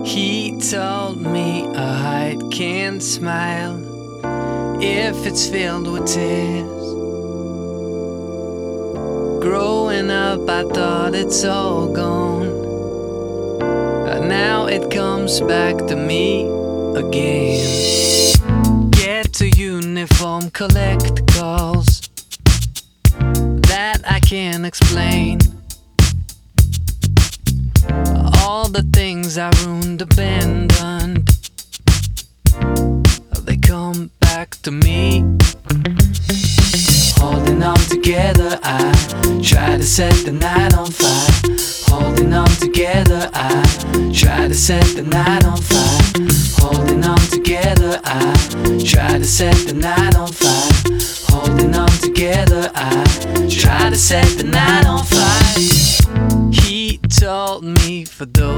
He told me a heart can't smile if it's filled with tears. Growing up, I thought it's all gone, and now it comes back to me again. Get to uniform, collect calls that I can't explain. All the things I ruined, abandoned, they come back to me. Holding on together, I try to set the night on fire. Holding on together, I try to set the night on fire. Holding on together, I try to set the night on fire. Holding on together, I try to set the night on fire. He told me for those